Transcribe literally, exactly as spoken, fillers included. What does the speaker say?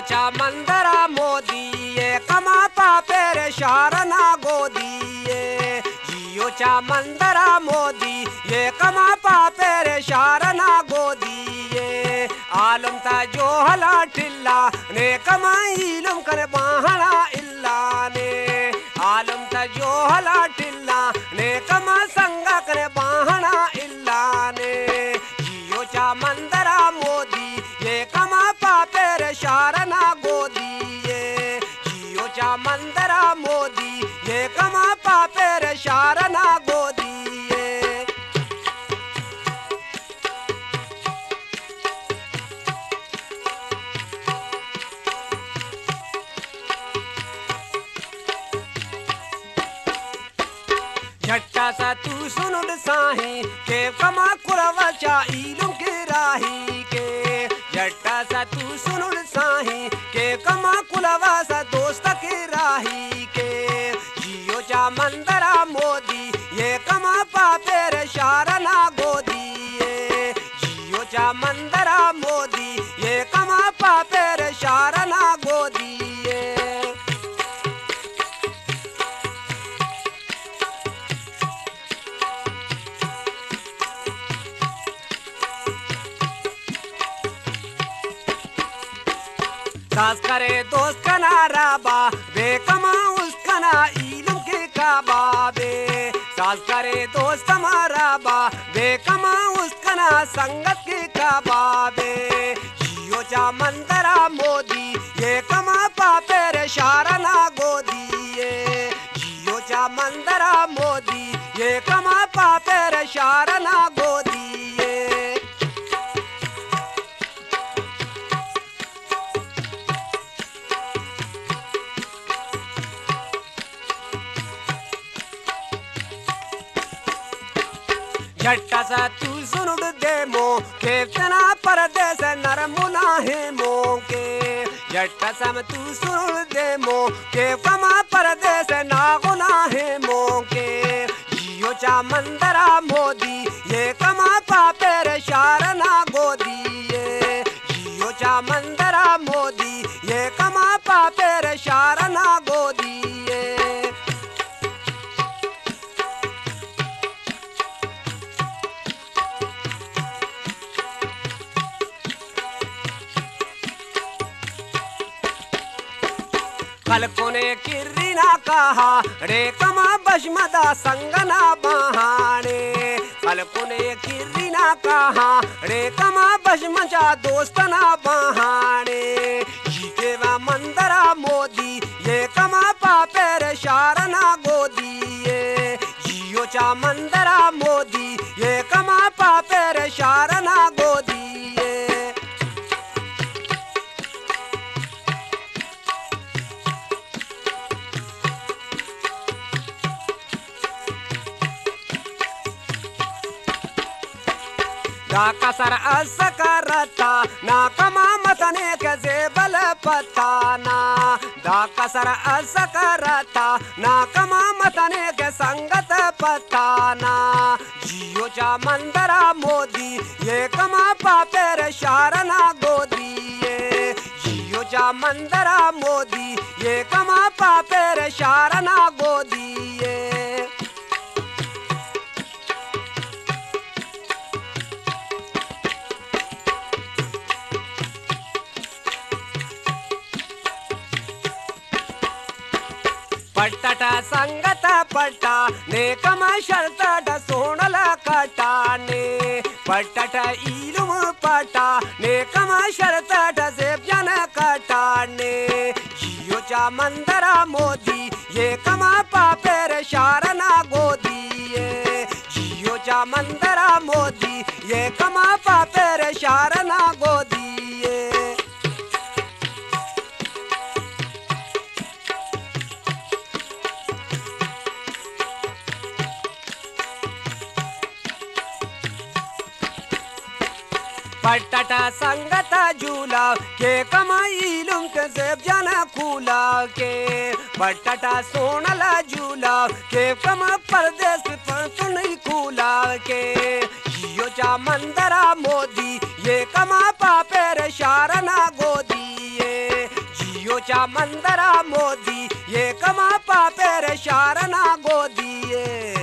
चा मंदरा मोदी ये कमा पापेर शारना गोदी ये जियो चा मंदरा मोदी ये कमा पापेर शारना गोदी ये आलम ता जो हला टिल्ला ने कमाई लुम कर बाहला इल्ला ने आलम ता जो हला टिल्ला ने कमा संगा कर बाहला इल्ला ने जियो चा मंदरा मोदी ये कमा पापेर शारना गोदी ये जियो चा मंदरा मोदी ये कमा पापेर शारना गोदी ये झट्टा सा तू सुनुड साही के कमा कुरवचा इलुम के राही के झट्टा सा तू सुनुड साही के कमा कुलवा सा दोस्त के राही के जियो चा मंदरा मोदी ये कमा पापेर शारना गोदी ये जियो चा मंदरा मोदी ये कमा पापेर शारना गोदी ये सास करे दोस्त का नाराबा बेकमा उसका ना इलम के काबा बे सास करे दोस्त हमारा बा बेकमा उसका ना संगत के काबा बे जियो चा मंदरा मोदी ये कमा पापेर शारना गोदी ये जियो चा मंदरा मोदी ये कमा पापेर शारना गोदी ये झट्टा सा तू सुनुड दे मो के तना परदेस नरमुना है मो के झट्टा सा तू सुनुड दे मो के कमा परदेस नागुना है मो के जियो चा मंदरा मोदी ये कमा पापेर शारना गोदी ये जियो चा मंदरा मोदी ये कमा पापेर शारना गोदी ये कल कोने किर्री ना कहा रे कमा बशमदा संगना बहाने कल कोने किर्री ना कहा रे कमा बशमचा दोस्त ना बहाने जीके वा मंदरा मोदी ये कमा पापेर शारना गोदी ये जियो चा मंदरा मोदी ये कमा पापेर शारना गोदी ये कसर अस करता ना कमा मतने के जेबल पताना दा कसर अस करता ना कमा मतने के संगत पताना जियो चा मंदरा मोदी ये कमा पापेर शारना गोदी ये जियो चा मंदरा मोदी ये कमा पापेर शारना गोदी ये पट्टा संगत पट्टा ने कमा शर्त सोनला कटाने पट्टा इलुम पट्टा ने कमा शर्त से जन कटाने जियो चा मंदरा मोदी ये कमा पापेर शारना गोदी ये जियो चा मंदरा मोदी ये कमा पापेर शारना गोदी ये पट्टा संगत झूला के कमाई लुम के सेब जाना कूला के पट्टा सोनला झूला के कमा परदेस पर सुनी कूला के जियो चा मंदरा मोदी ये कमा पापेर शारना गोदी ये चा मंदरा मोदी ये कमा पापे रे शारना गोदी ये